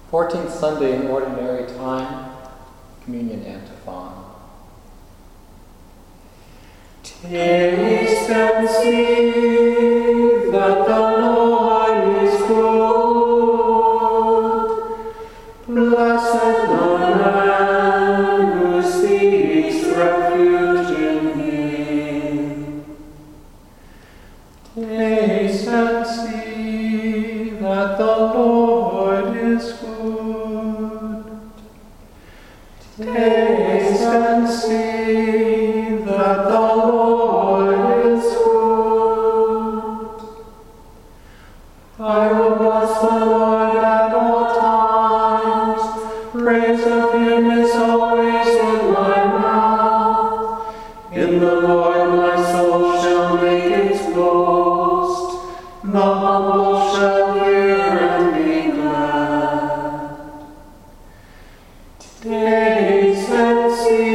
14th Sunday in Ordinary Time, Communion Antiphon. Taste and see that the Lord is good. Blessed the man who seeks refuge in him. Taste and see that the Lord is good. Taste and see that the Lord is good. I will bless the Lord at all times. Praise of him is always in my mouth. In the Lord my soul shall make its boast. The humble shall hear and be glad. Taste and see